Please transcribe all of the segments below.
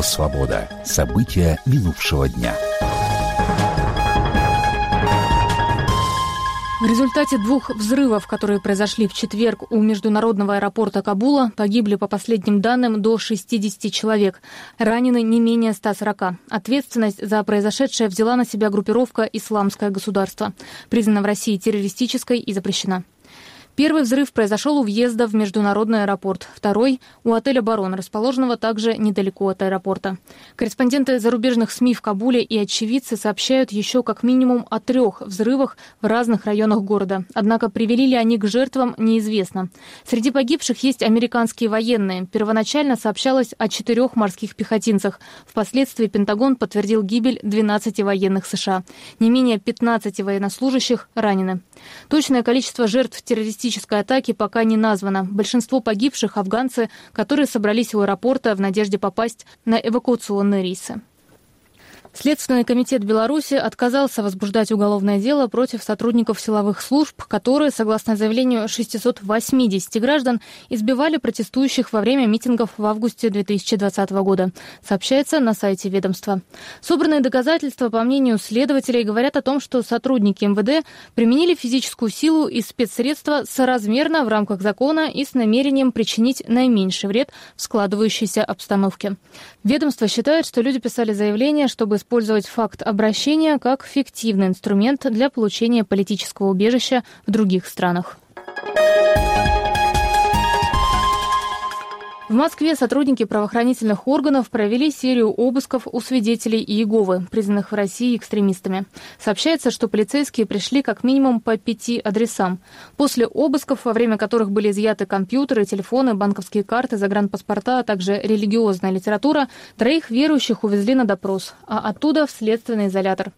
Радио «Свобода». События минувшего дня. В результате 2 взрывов, которые произошли в четверг у международного аэропорта Кабула, погибли, по последним данным, до 60 человек. Ранены не менее 140. Ответственность за произошедшее взяла на себя группировка «Исламское государство», признана в России террористической и запрещена. Первый взрыв произошел у въезда в международный аэропорт. Второй – у отеля «Барон», расположенного также недалеко от аэропорта. Корреспонденты зарубежных СМИ в Кабуле и очевидцы сообщают еще как минимум о 3 взрывах в разных районах города. Однако привели ли они к жертвам, неизвестно. Среди погибших есть американские военные. Первоначально сообщалось о 4 морских пехотинцах. Впоследствии Пентагон подтвердил гибель 12 военных США. Не менее 15 военнослужащих ранены. Точное количество жертв террористической атаки пока не названо. Большинство погибших – афганцы, которые собрались у аэропорта в надежде попасть на эвакуационные рейсы. Следственный комитет Беларуси отказался возбуждать уголовное дело против сотрудников силовых служб, которые, согласно заявлению 680 граждан, избивали протестующих во время митингов в августе 2020 года, сообщается на сайте ведомства. Собранные доказательства, по мнению следователей, говорят о том, что сотрудники МВД применили физическую силу и спецсредства соразмерно в рамках закона и с намерением причинить наименьший вред в складывающейся обстановке. Ведомство считает, что люди писали заявление, чтобы использовать факт обращения как фиктивный инструмент для получения политического убежища в других странах. В Москве сотрудники правоохранительных органов провели серию обысков у свидетелей Иеговы, признанных в России экстремистами. Сообщается, что полицейские пришли как минимум по 5 адресам. После обысков, во время которых были изъяты компьютеры, телефоны, банковские карты, загранпаспорта, а также религиозная литература, 3 верующих увезли на допрос, а оттуда в следственный изолятор.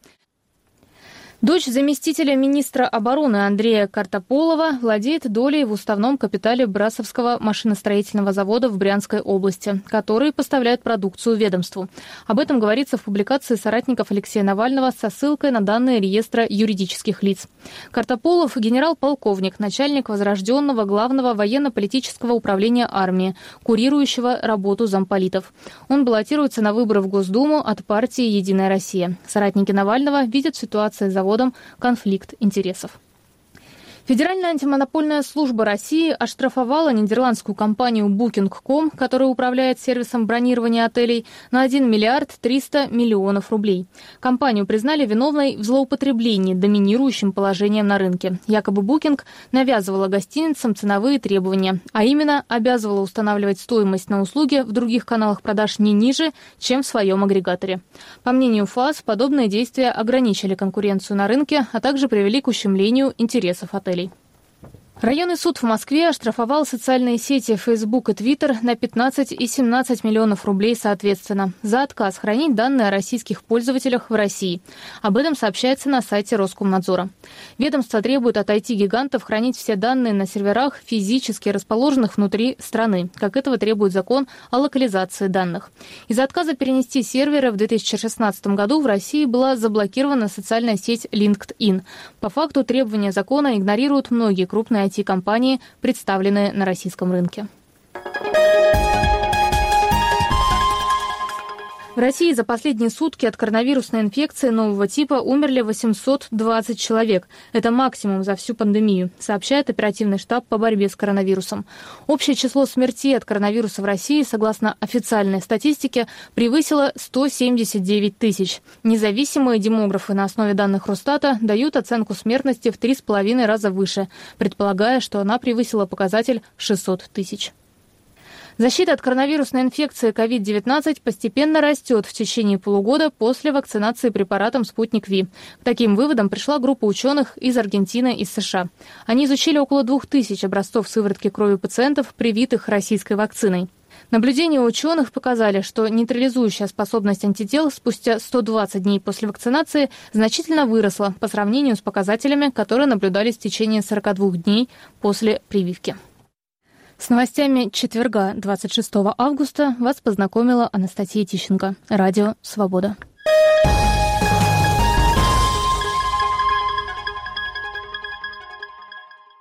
Дочь заместителя министра обороны Андрея Картополова владеет долей в уставном капитале Брасовского машиностроительного завода в Брянской области, который поставляет продукцию ведомству. Об этом говорится в публикации соратников Алексея Навального со ссылкой на данные реестра юридических лиц. Картополов – генерал-полковник, начальник возрожденного главного военно-политического управления армии, курирующего работу замполитов. Он баллотируется на выборы в Госдуму от партии «Единая Россия». Соратники Навального видят в ситуации завода конфликт интересов. Федеральная антимонопольная служба России оштрафовала нидерландскую компанию Booking.com, которая управляет сервисом бронирования отелей, на 1 миллиард 300 миллионов рублей. Компанию признали виновной в злоупотреблении доминирующим положением на рынке. Якобы Booking навязывала гостиницам ценовые требования, а именно обязывала устанавливать стоимость на услуги в других каналах продаж не ниже, чем в своем агрегаторе. По мнению ФАС, подобные действия ограничили конкуренцию на рынке, а также привели к ущемлению интересов отелей. Районный суд в Москве оштрафовал социальные сети Facebook и Twitter на 15 и 17 миллионов рублей соответственно за отказ хранить данные о российских пользователях в России. Об этом сообщается на сайте Роскомнадзора. Ведомство требует от IT-гигантов хранить все данные на серверах, физически расположенных внутри страны, как этого требует закон о локализации данных. Из-за отказа перенести серверы в 2016 году в России была заблокирована социальная сеть LinkedIn. По факту требования закона игнорируют многие крупные IT-компании, представленные на российском рынке. В России за последние сутки от коронавирусной инфекции нового типа умерли 820 человек. Это максимум за всю пандемию, сообщает оперативный штаб по борьбе с коронавирусом. Общее число смертей от коронавируса в России, согласно официальной статистике, превысило 179 тысяч. Независимые демографы на основе данных Росстата дают оценку смертности в 3,5 раза выше, предполагая, что она превысила показатель 600 тысяч. Защита от коронавирусной инфекции COVID-19 постепенно растет в течение полугода после вакцинации препаратом «Спутник Ви». К таким выводам пришла группа ученых из Аргентины и США. Они изучили около 2000 образцов сыворотки крови пациентов, привитых российской вакциной. Наблюдения ученых показали, что нейтрализующая способность антител спустя 120 дней после вакцинации значительно выросла по сравнению с показателями, которые наблюдались в течение 42 дней после прививки. С новостями четверга, 26 августа, вас познакомила Анастасия Тищенко. Радио «Свобода».